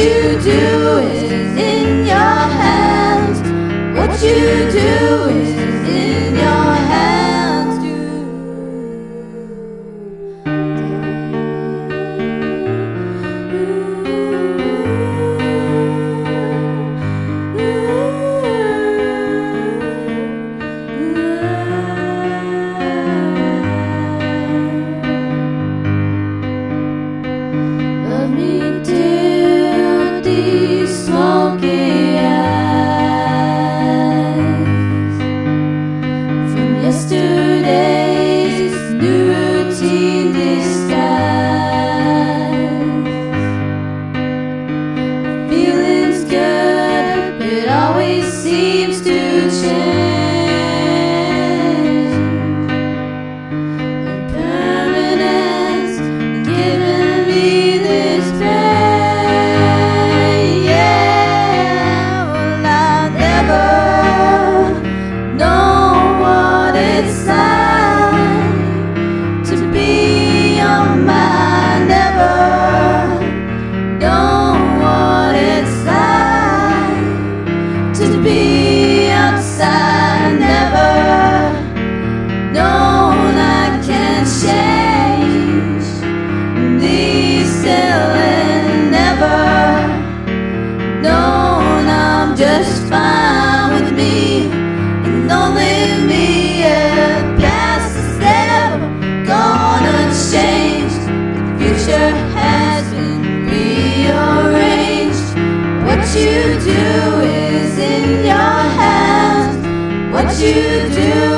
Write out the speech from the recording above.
you do is in your hands. What you do is in your hands. Love me till these smoky eyes from yesterday's new routine disguise. Feeling's good, but it always seems to change. Impermanence giving me this pain. Yeah, well, I'll never know what it's like to be on my never know what it's like to be outside. Never known I can change these ceiling. Never known I'm just fine with me and only me. Yeah, past is never gonna change. The future has been rearranged. What you do is in your hands. What you do